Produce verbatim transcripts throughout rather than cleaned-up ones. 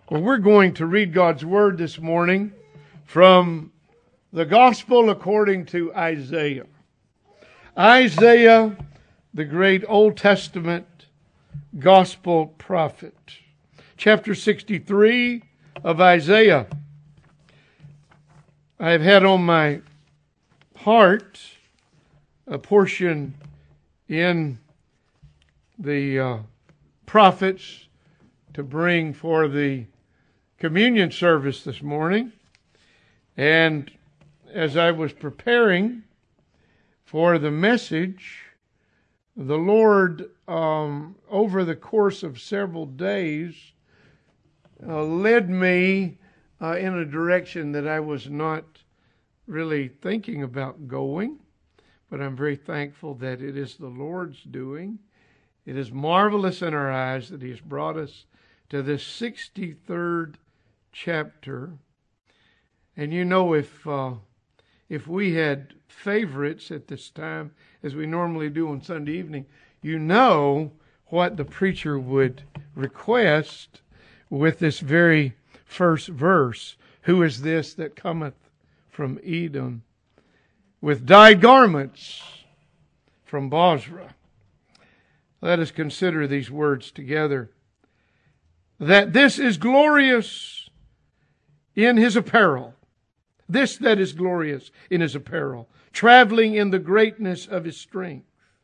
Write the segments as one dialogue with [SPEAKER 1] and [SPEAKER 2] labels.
[SPEAKER 1] Well, we're going to read God's Word this morning from the Gospel according to Isaiah. Isaiah, the great Old Testament Gospel prophet. Chapter sixty-three of Isaiah. I have had on my heart a portion in the uh, prophets to bring for the communion service this morning. And as I was preparing for the message, the Lord, um, over the course of several days, uh, led me uh, in a direction that I was not really thinking about going. But I'm very thankful that it is the Lord's doing. It is marvelous in our eyes that He has brought us to this sixty-third chapter. And you know, if uh, if we had favorites at this time, as we normally do on Sunday evening, you know what the preacher would request with this very first verse. Who is this that cometh from Edom with dyed garments from Bozrah? Let us consider these words together. That this is glorious in his apparel. This that is glorious in his apparel, traveling in the greatness of his strength.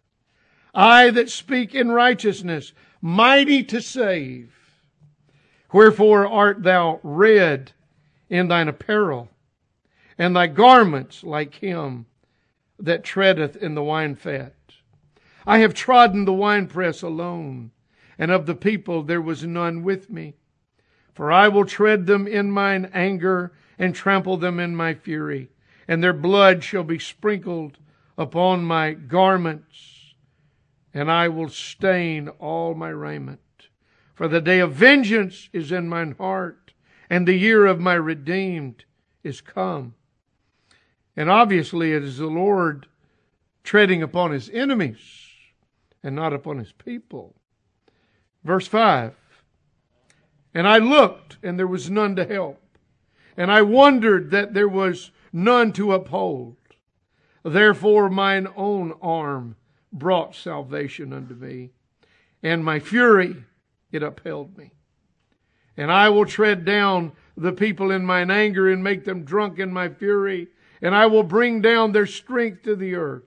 [SPEAKER 1] I that speak in righteousness, mighty to save. Wherefore art thou red in thine apparel, and thy garments like him that treadeth in the wine fat. I have trodden the winepress alone, and of the people there was none with me. For I will tread them in mine anger, and trample them in my fury, and their blood shall be sprinkled upon my garments, and I will stain all my raiment. For the day of vengeance is in mine heart, and the year of my redeemed is come. And obviously it is the Lord treading upon His enemies, and not upon His people. Verse five. And I looked, and there was none to help. And I wondered that there was none to uphold. Therefore mine own arm brought salvation unto me, and my fury it upheld me. And I will tread down the people in mine anger, and make them drunk in my fury, and I will bring down their strength to the earth.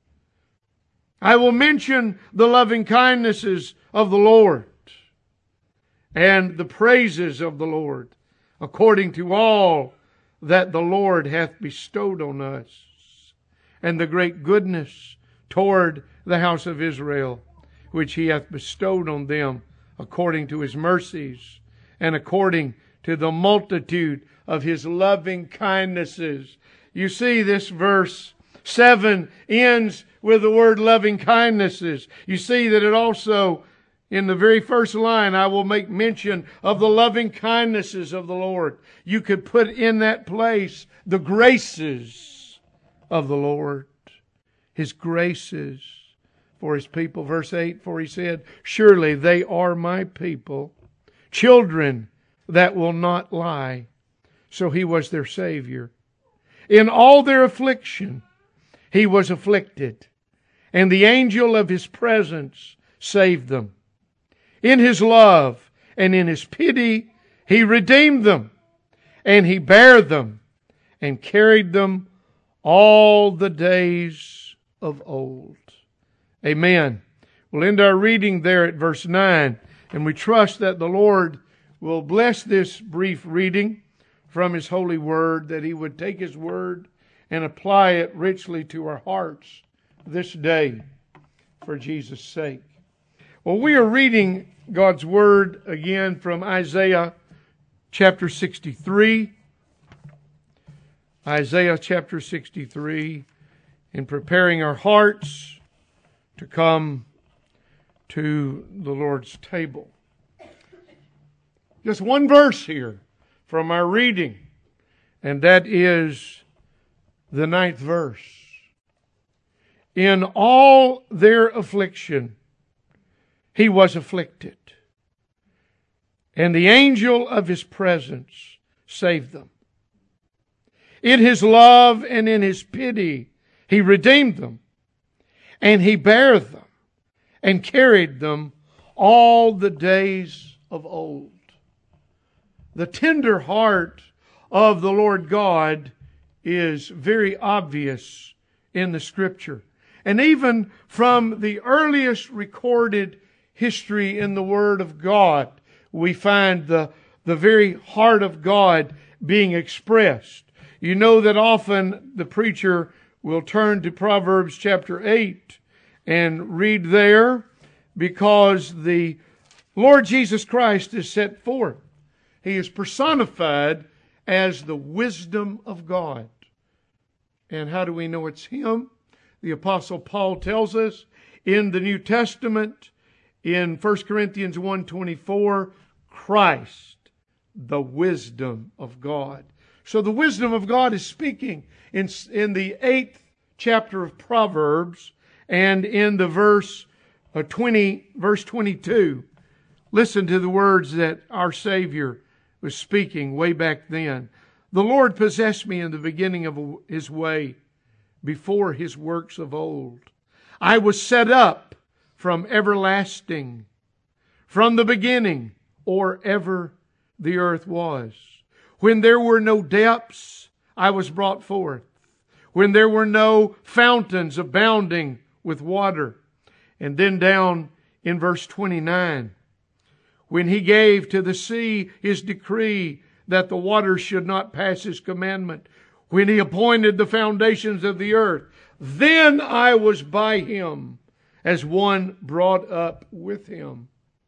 [SPEAKER 1] I will mention the loving kindnesses of the Lord, and the praises of the Lord, according to all that the Lord hath bestowed on us, and the great goodness toward the house of Israel, which He hath bestowed on them, according to His mercies, and according to the multitude of His loving kindnesses. You see, this verse seven ends with the word loving kindnesses. You see that it also, in the very first line, I will make mention of the loving kindnesses of the Lord. You could put in that place the graces of the Lord. His graces for His people. Verse eight, for He said, surely they are my people, children that will not lie. So He was their Savior. In all their affliction, He was afflicted, and the angel of His presence saved them. In His love and in His pity, He redeemed them, and He bare them and carried them all the days of old. Amen. We'll end our reading there at verse nine, and we trust that the Lord will bless this brief reading from His holy word, that He would take His word and apply it richly to our hearts this day for Jesus' sake. Well, we are reading God's Word again from Isaiah chapter sixty-three. Isaiah chapter sixty-three, in preparing our hearts to come to the Lord's table. Just one verse here from our reading, and that is the ninth verse. In all their affliction, He was afflicted, And the angel of His presence saved them. In His love and in His pity, He redeemed them. And He bare them and carried them all the days of old. The tender heart of the Lord God is very obvious in the Scripture. And even from the earliest recorded history in the Word of God, we find the, the very heart of God being expressed. You know that often the preacher will turn to Proverbs chapter eight and read there, because the Lord Jesus Christ is set forth. He is personified as the wisdom of God. And how do we know it's Him? The Apostle Paul tells us in the New Testament, in First Corinthians one twenty-four, Christ, the wisdom of God. So the wisdom of God is speaking in, in the eighth chapter of Proverbs, and in the verse uh, twenty, verse twenty-two. Listen to the words that our Savior was speaking way back then. The Lord possessed me in the beginning of His way, before His works of old. I was set up from everlasting, from the beginning, or ever the earth was. When there were no depths, I was brought forth. When there were no fountains abounding with water. And then down in verse twenty-nine, when He gave to the sea His decree that the waters should not pass His commandment, when He appointed the foundations of the earth, then I was by Him as one brought up with Him.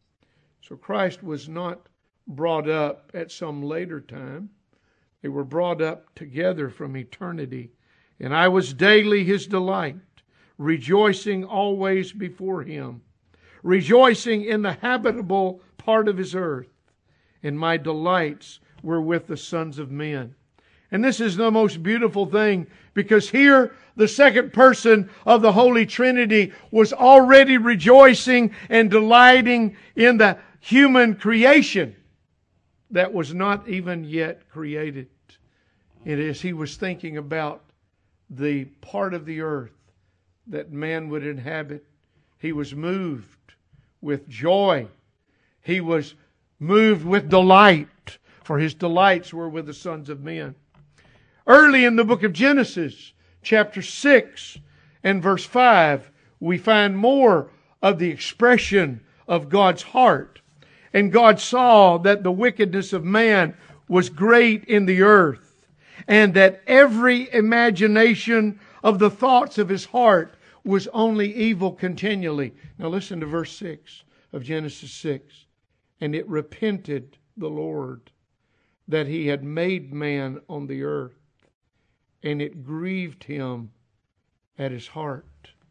[SPEAKER 1] So Christ was not brought up at some later time. They were brought up together from eternity. And I was daily His delight, rejoicing always before Him, rejoicing in the habitable part of His earth. And my delights were with the sons of men. And this is the most beautiful thing, because here the second person of the Holy Trinity was already rejoicing and delighting in the human creation that was not even yet created. It is He was thinking about the part of the earth that man would inhabit. He was moved with joy. He was moved with delight, for His delights were with the sons of men. Early in the book of Genesis, chapter six and verse five, we find more of the expression of God's heart. And God saw that the wickedness of man was great in the earth, and that every imagination of the thoughts of his heart was only evil continually. Now listen to verse six of Genesis six. And it repented the Lord that He had made man on the earth, and it grieved Him at His heart.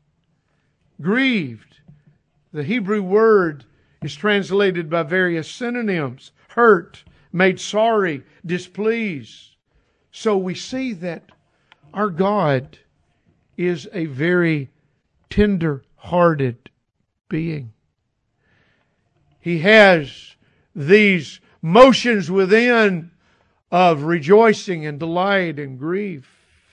[SPEAKER 1] Grieved. The Hebrew word is translated by various synonyms. Hurt, made sorry, displeased. So we see that our God is a very tender-hearted being. He has these motions within of rejoicing and delight and grief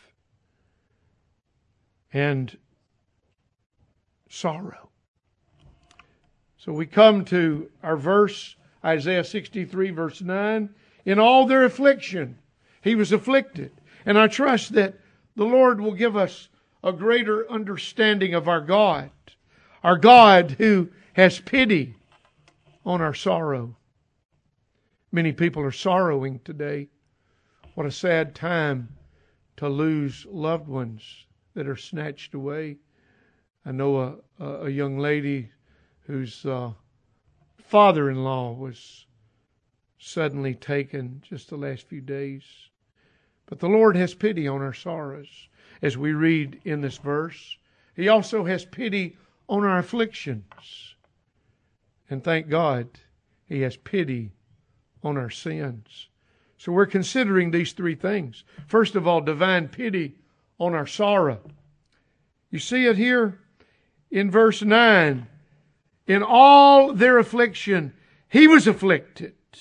[SPEAKER 1] and sorrow. So we come to our verse, Isaiah sixty-three, verse nine. In all their affliction, He was afflicted. And I trust that the Lord will give us a greater understanding of our God. Our God who has pity on our sorrow. Many people are sorrowing today. What a sad time to lose loved ones that are snatched away. I know a, a young lady whose uh, father-in-law was suddenly taken just the last few days. But the Lord has pity on our sorrows, as we read in this verse. He also has pity on our afflictions. And thank God, He has pity on our sins. So we're considering these three things. First of all, divine pity on our sorrow. You see it here in verse nine. In all their affliction, He was afflicted.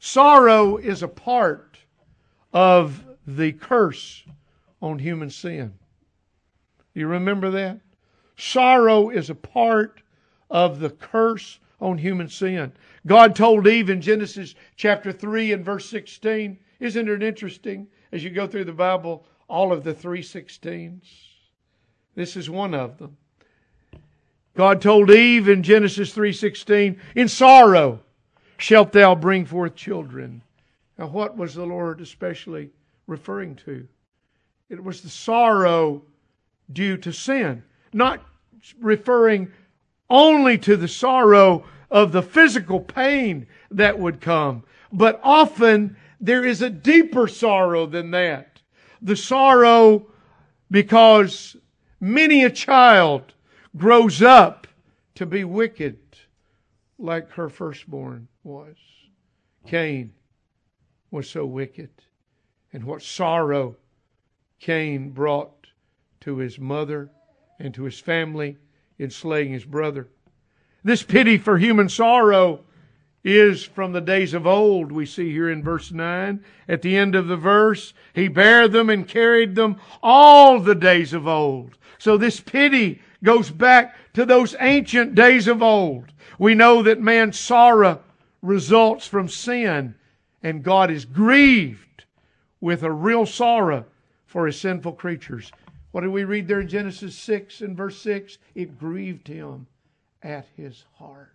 [SPEAKER 1] Sorrow is a part of the curse on human sin. You remember that? Sorrow is a part of the curse on human sin. God told Eve in Genesis chapter three and verse sixteen. Isn't it interesting as you go through the Bible, all of the three sixteens? This is one of them. God told Eve in Genesis three sixteen, in sorrow shalt thou bring forth children. Now what was the Lord especially referring to? It was the sorrow due to sin. Not referring only to the sorrow of the physical pain that would come, but often there is a deeper sorrow than that. The sorrow because many a child grows up to be wicked like her firstborn was. Cain was so wicked. And what sorrow Cain brought to his mother and to his family in slaying his brother. This pity for human sorrow is from the days of old. We see here in verse nine. At the end of the verse, He bare them and carried them all the days of old. So this pity goes back to those ancient days of old. We know that man's sorrow results from sin, and God is grieved with a real sorrow for His sinful creatures. What do we read there in Genesis six and verse six? It grieved Him at His heart.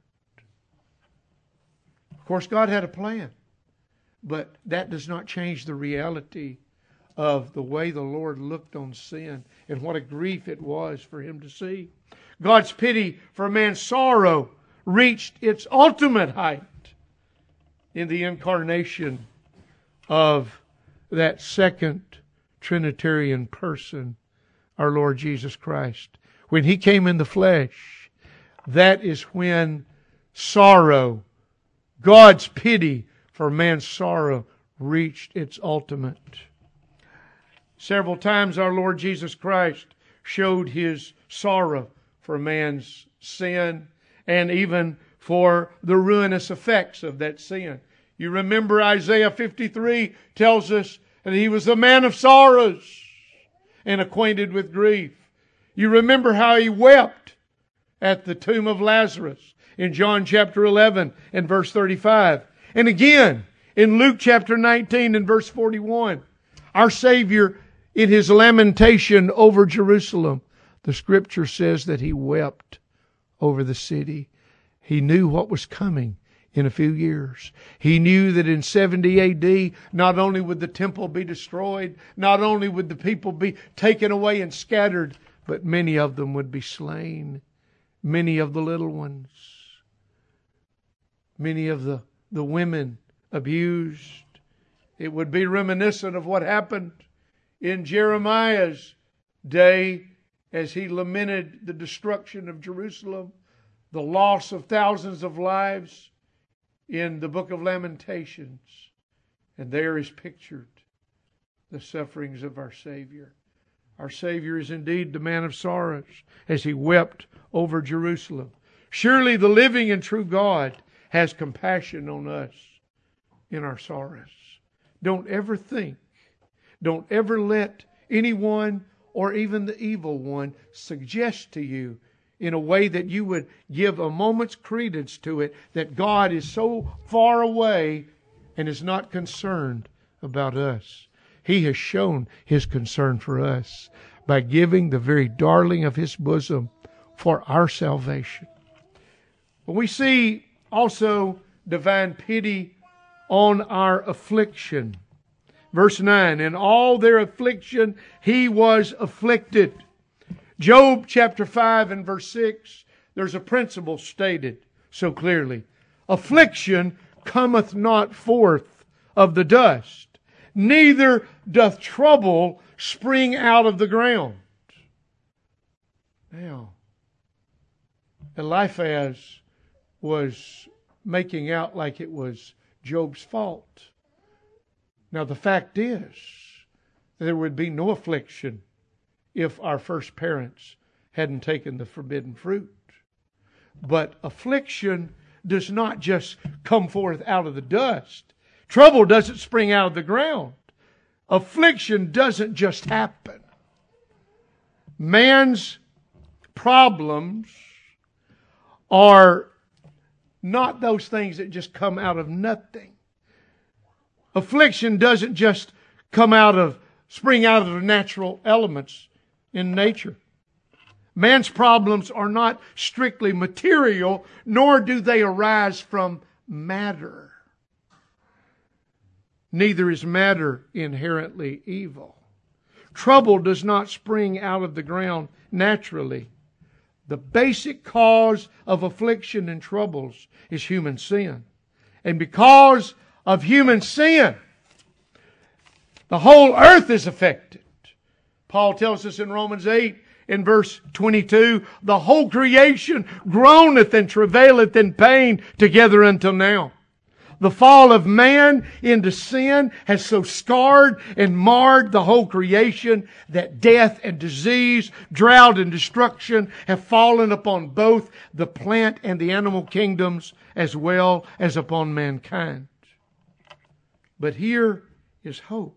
[SPEAKER 1] Of course, God had a plan, but that does not change the reality of the way the Lord looked on sin and what a grief it was for Him to see. God's pity for man's sorrow reached its ultimate height in the incarnation of that second Trinitarian person, our Lord Jesus Christ. When He came in the flesh, that is when sorrow, God's pity for man's sorrow, reached its ultimate. Several times our Lord Jesus Christ showed His sorrow for man's sin and even for the ruinous effects of that sin. You remember Isaiah fifty-three tells us that He was a man of sorrows and acquainted with grief. You remember how He wept at the tomb of Lazarus in John chapter eleven and verse thirty-five. And again in Luke chapter nineteen and verse forty-one. Our Savior, in His lamentation over Jerusalem, the Scripture says that He wept over the city. He knew what was coming in a few years. He knew that in seventy A D, not only would the temple be destroyed, not only would the people be taken away and scattered, but many of them would be slain. Many of the little ones. Many of the, the women abused. It would be reminiscent of what happened in Jeremiah's day as he lamented the destruction of Jerusalem, the loss of thousands of lives in the book of Lamentations. And there is pictured the sufferings of our Savior. Our Savior is indeed the man of sorrows as He wept over Jerusalem. Surely the living and true God has compassion on us in our sorrows. Don't ever think, don't ever let anyone or even the evil one suggest to you in a way that you would give a moment's credence to it that God is so far away and is not concerned about us. He has shown His concern for us by giving the very darling of His bosom for our salvation. But we see also divine pity on our affliction. Verse nine, in all their affliction He was afflicted. Job chapter five and verse six, there's a principle stated so clearly. Affliction cometh not forth of the dust, neither doth trouble spring out of the ground. Now, Eliphaz was making out like it was Job's fault. Now the fact is, there would be no affliction if our first parents hadn't taken the forbidden fruit. But affliction does not just come forth out of the dust. Trouble doesn't spring out of the ground. Affliction doesn't just happen. Man's problems are not those things that just come out of nothing. Affliction doesn't just come out of, spring out of the natural elements in nature. Man's problems are not strictly material, nor do they arise from matter. Neither is matter inherently evil. Trouble does not spring out of the ground naturally. The basic cause of affliction and troubles is human sin. And because of human sin, the whole earth is affected. Paul tells us in Romans eight, in verse twenty-two, the whole creation groaneth and travaileth in pain together until now. The fall of man into sin has so scarred and marred the whole creation that death and disease, drought and destruction have fallen upon both the plant and the animal kingdoms as well as upon mankind. But here is hope.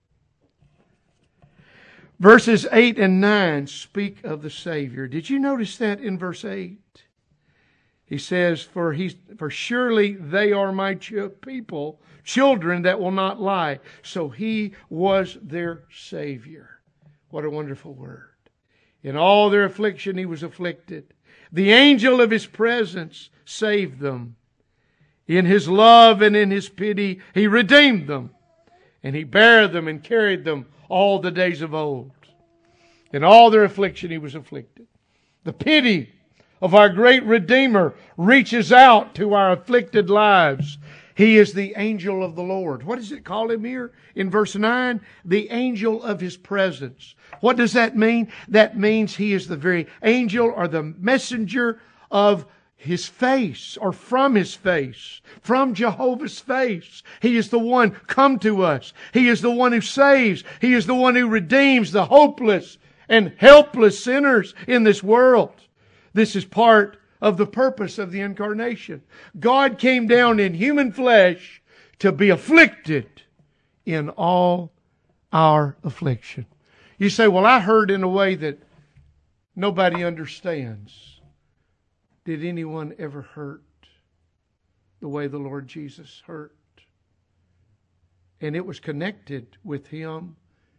[SPEAKER 1] Verses eight and nine speak of the Savior. Did you notice that in verse eight? He says, for, he, for surely they are my ch- people, children that will not lie. So He was their Savior. What a wonderful word. In all their affliction He was afflicted. The angel of His presence saved them. In His love and in His pity He redeemed them. And He bare them and carried them all the days of old. In all their affliction He was afflicted. The pity of our great Redeemer reaches out to our afflicted lives. He is the angel of the Lord. What does it call Him here in verse nine? The angel of His presence. What does that mean? That means He is the very angel or the messenger of His face, or from His face, from Jehovah's face. He is the one come to us. He is the one who saves. He is the one who redeems the hopeless and helpless sinners in this world. This is part of the purpose of the incarnation. God came down in human flesh to be afflicted in all our affliction. You say, well, I heard in a way that nobody understands. Did anyone ever hurt the way the Lord Jesus hurt? And it was connected with Him.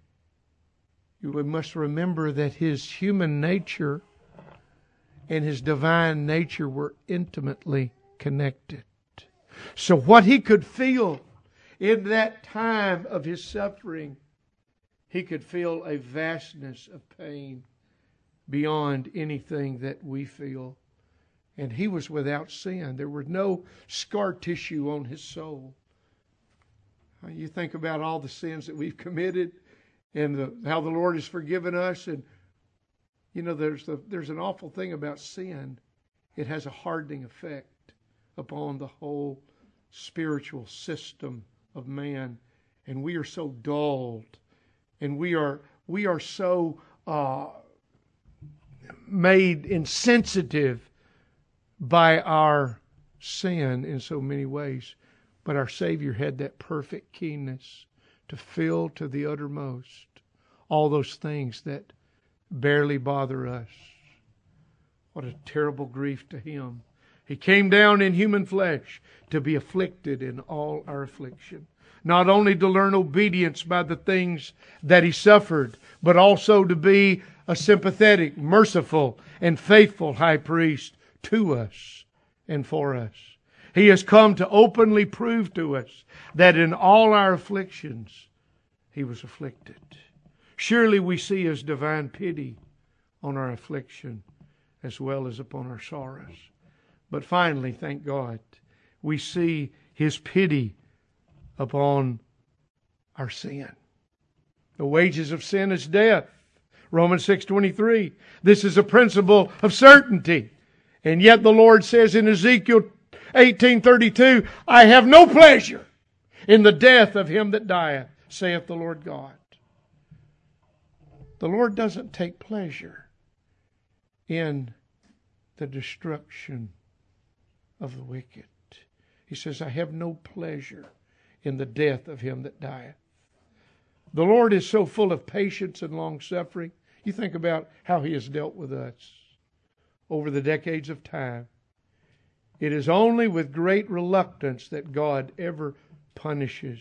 [SPEAKER 1] You must remember that His human nature and His divine nature were intimately connected. So what He could feel in that time of His suffering, He could feel a vastness of pain beyond anything that we feel. And He was without sin. There was no scar tissue on His soul. You think about all the sins that we've committed and the, how the Lord has forgiven us. And you know, there's the, there's an awful thing about sin. It has a hardening effect upon the whole spiritual system of man, and we are so dulled, and we are we are so uh, made insensitive by our sin in so many ways. But our Savior had that perfect keenness to feel to the uttermost all those things that barely bother us. What a terrible grief to Him. He came down in human flesh to be afflicted in all our affliction. Not only to learn obedience by the things that He suffered, but also to be a sympathetic, merciful, and faithful high priest to us and for us. He has come to openly prove to us that in all our afflictions He was afflicted. Surely we see His divine pity on our affliction as well as upon our sorrows. But finally, thank God, we see His pity upon our sin. The wages of sin is death. Romans six twenty-three. This is a principle of certainty. And yet the Lord says in Ezekiel eighteen thirty-two, I have no pleasure in the death of him that dieth, saith the Lord God. The Lord doesn't take pleasure in the destruction of the wicked. He says, I have no pleasure in the death of him that dieth. The Lord is so full of patience and long-suffering. You think about how He has dealt with us over the decades of time. It is only with great reluctance that God ever punishes.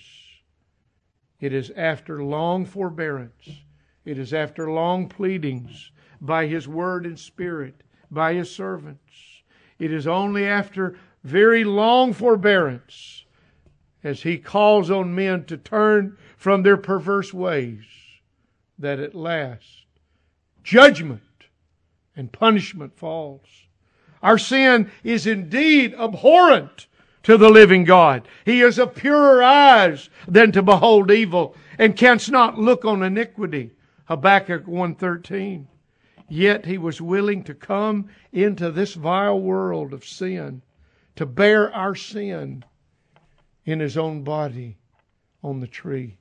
[SPEAKER 1] It is after long forbearance. It is after long pleadings by His Word and Spirit, by His servants. It is only after very long forbearance, as He calls on men to turn from their perverse ways, that at last judgment and punishment falls. Our sin is indeed abhorrent to the living God. He is of purer eyes than to behold evil, and canst not look on iniquity. Habakkuk one thirteen. Yet He was willing to come into this vile world of sin, to bear our sin in His own body on the tree.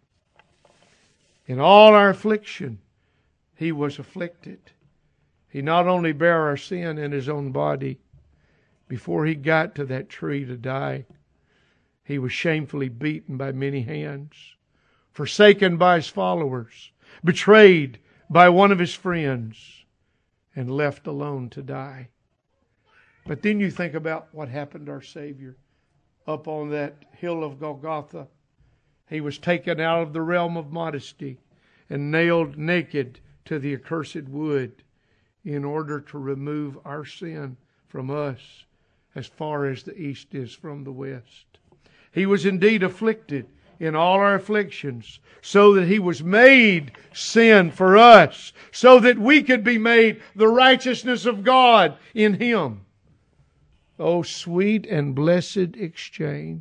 [SPEAKER 1] In all our affliction, He was afflicted. He not only bare our sin in His own body, before He got to that tree to die, He was shamefully beaten by many hands, forsaken by His followers, betrayed by one of His friends, and left alone to die. But then you think about what happened to our Savior up on that hill of Golgotha. He was taken out of the realm of modesty and nailed naked to the accursed wood in order to remove our sin from us as far as the east is from the west. He was indeed afflicted in all our afflictions, so that He was made sin for us, so that we could be made the righteousness of God in Him. Oh, sweet and blessed exchange.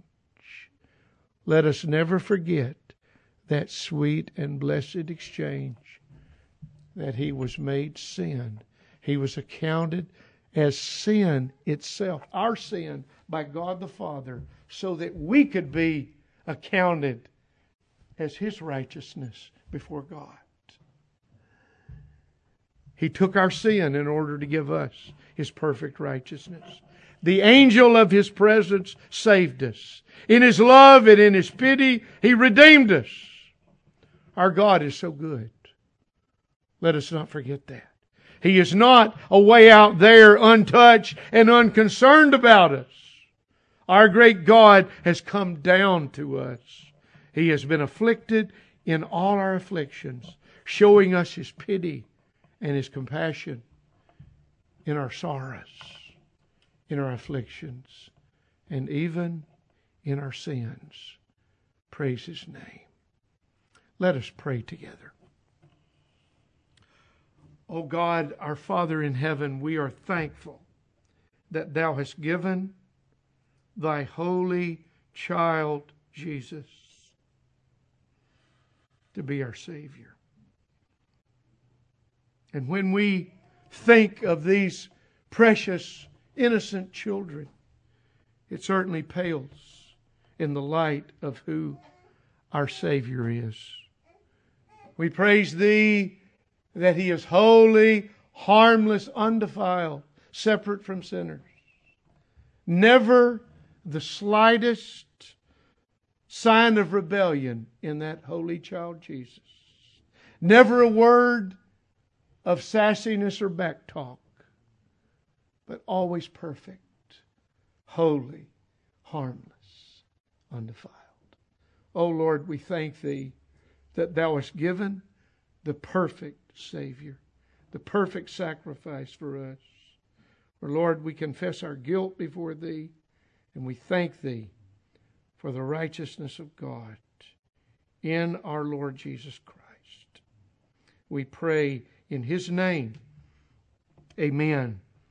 [SPEAKER 1] Let us never forget that sweet and blessed exchange, that He was made sin. He was accounted as sin itself, our sin, by God the Father, so that we could be accounted as His righteousness before God. He took our sin in order to give us His perfect righteousness. The angel of His presence saved us. In His love and in His pity, He redeemed us. Our God is so good. Let us not forget that. He is not away out there untouched and unconcerned about us. Our great God has come down to us. He has been afflicted in all our afflictions, showing us His pity and His compassion in our sorrows, in our afflictions, and even in our sins. Praise His name. Let us pray together. O God, our Father in heaven, we are thankful that Thou hast given Thy holy child, Jesus, to be our Savior. And when we think of these precious, innocent children, it certainly pales in the light of who our Savior is. We praise Thee that He is holy, harmless, undefiled, separate from sinners. Never the slightest sign of rebellion in that holy child Jesus. Never a word of sassiness or backtalk, but always perfect, holy, harmless, undefiled. Oh Lord, we thank Thee that Thou hast given the perfect Savior, the perfect sacrifice for us. For Lord, we confess our guilt before Thee, and we thank Thee for the righteousness of God in our Lord Jesus Christ. We pray in His name. Amen.